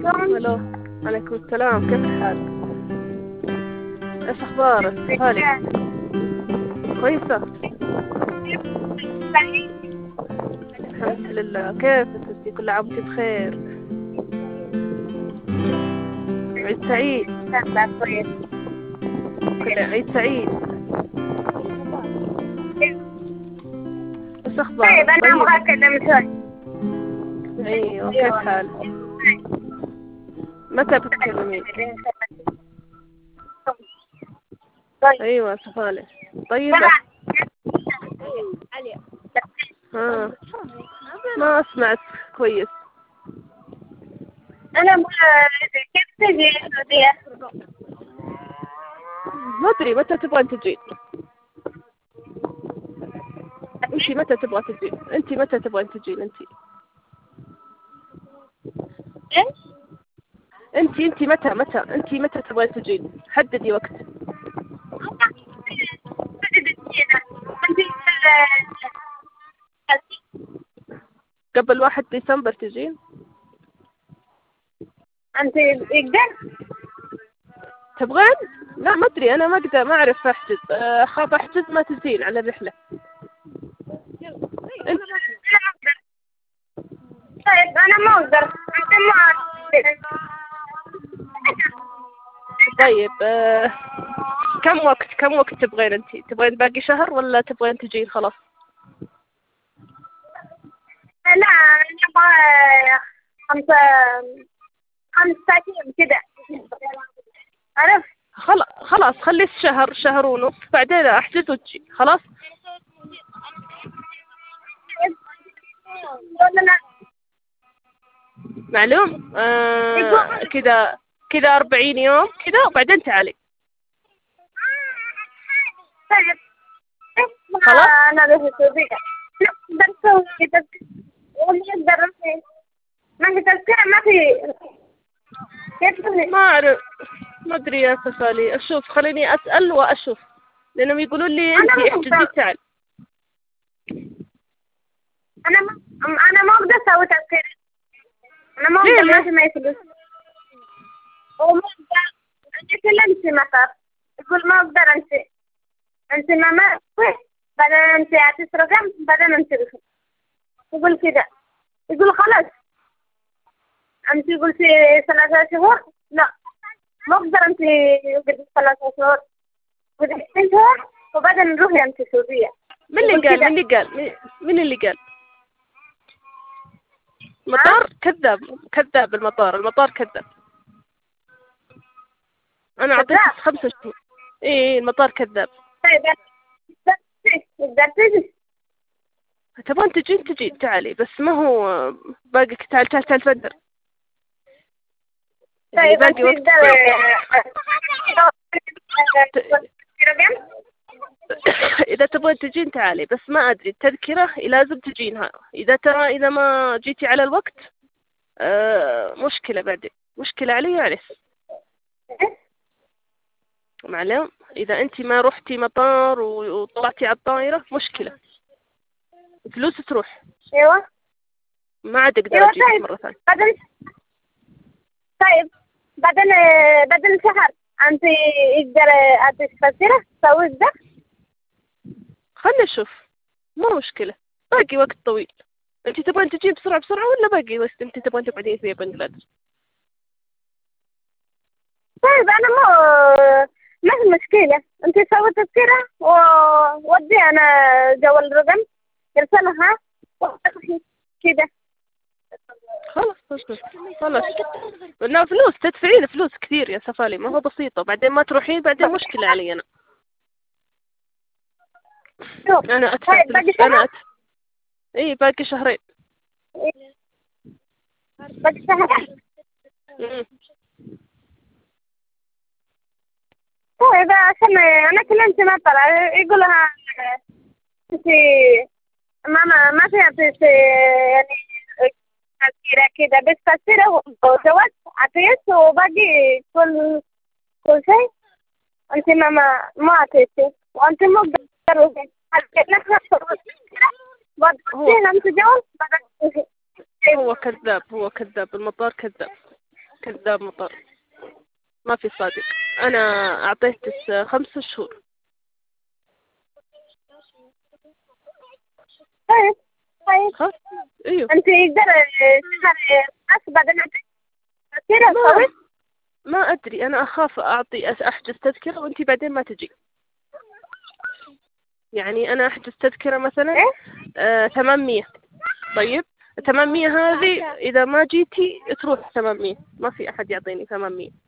الو. عليكم السلام، كيف الحال؟ ايش اخبارك؟ حالك كويسة؟ الحمد لله. كيف انتي؟ كل عام وانتي بخير. عيد سعيد. كل عيد سعيد. ايش اخبارك؟ طيب أنا أبغى أكلم شوي. ايوه، كيف حالك؟ متى بتتكلمين؟ ايوه صفالة. طيبة. ها. ما اسمعت كويس. أنا أبغى كيف تجي السعودية؟ ما ادري متى تبغين تجين. انتي متى تبغى تجين؟ انتي متى تبغين تجين انتي؟ انتي متى تبغين تجين؟ حددي وقت. قبل 1 ديسمبر تجين؟ أنت يقدر؟ تبغين؟ لا ما ادري، انا ما اقدر، ما اعرف احجز. اخاف احجز ما تجين على الرحلة. انت طيب أنا ما أقدر. أنت ما طيب. كم وقت تبغين انتي؟ تبغين باقي شهر ولا تبغين تجين خلاص؟ لا أنا أبغى 5 أيام كده. عرفت؟ خلاص خلي شهر ونص، بعدين احجز وتجي خلاص. ولا لا؟ معلوم. كذا 40 يوم كذا وبعدين تعالي. طيب خلاص. أنا في السعودية. نقدر نسوي تذكرة ولا نقدر ما في تذكرة ما في. كيف ما أعرف، ما أدري يا سفالي. أشوف، خليني أسأل وأشوف، لأنهم يقولون لي أنتي احجزي تعال. أنا ما أقدر أسوي تذكرة. أنا ما أقدر، ما في معي فلوس. وما أقدر أكلمت مطار يقول ما أقدر أنت ما بعدين أنت أعطيت رقم بعدين أنت رقم. يقول كذا، يقول خلاص أنت قلتي 3 شهور. لا ما أقدر. أنت قلتي 3 شهور قلتي 2 شهور وبعدين نروحي أنت السعودية. من اللي قال؟ المطار كذاب. المطار كذاب. أنا أعطيتك 5 شهور. إيه المطار كذاب. طيب تقدر تجي. تبغين تجين تعالي، بس ما هو باقي. تعال بدر. يعني طيب باقي وقت. إذا تبغين تجين تعالي، بس ما أدري التذكرة لازم تجينها. إذا ما جيتي على الوقت مشكلة بعدين، مشكلة علي يعني. معلوم. إذا أنت ما رحتي مطار وطلعتي على الطائرة مشكلة، فلوس تروح. ايوه ما عاد أقدر ايوه. أجيبك طيب مرة ثانية. بعدين شهر أنت يقدر أعطيك تذكرة تسوي ده. خلنا نشوف، مو مشكلة، باقي وقت طويل. أنت تبغين تجين بسرعة ولا باقي وقت أنت تبغين تقعدين في بنغلاديش؟ طيب أنا ما في مشكلة. أنت سوي تذكرة وودي أنا جوال الرقم يرسلها كده. خلاص لأنه فلوس تدفعين فلوس كثير يا سفالي، ما هو بسيطة. بعدين ما تروحين، بعدين مشكلة علي أنا. أنا أدفع فلوس. إيه باقي شهرين. باقي شهر. طيب عشان أنا كلمت مطر يقولها أنت ما في يعني تذكرة كده، بس تذكرة وجواز عطيت وباقي كل شيء أنت ما عطيتي وأنت مو بتروحي. هو كذاب. المطار كذاب. كذاب مطر، ما في صادق. أنا أعطيتك 5 شهور. طيب طيب. خلاص. أيوه. أنت يقدر شهر بس بعدين كثير طويل. ما أدري، أنا أخاف أحجز تذكرة وأنتي بعدين ما تجي. يعني أنا أحجز تذكرة مثلا 800. طيب 800 هذه إذا ما جيتي تروح 800، ما في أحد يعطيني 800.